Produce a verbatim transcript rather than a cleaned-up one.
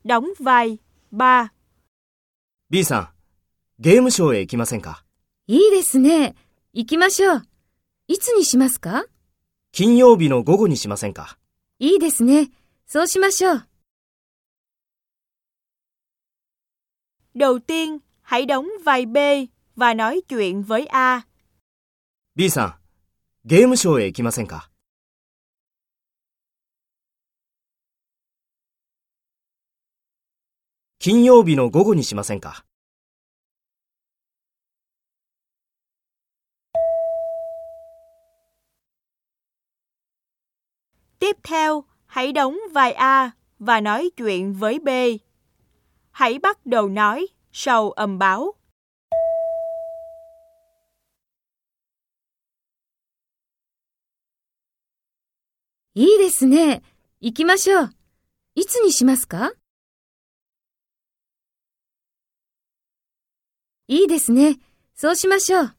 đóng vai ba. B さん、ゲームショーへ行きませんか？ いいですね。行きましょう。いつにしますか？ 金曜日の午後にしませんか？ いいですね。そうしましょう。 Đầu tiên, hãy đóng vai B và nói chuyện với A. B さん、ゲームショーへ行きませんか？金曜日の午後にしませんか？ Tiếp theo, hãy đóng vai A và nói chuyện với B. Hãy bắt đầu nói sau âm báo. いいですね。行きましょう。いつにしますか？いいですね。そうしましょう。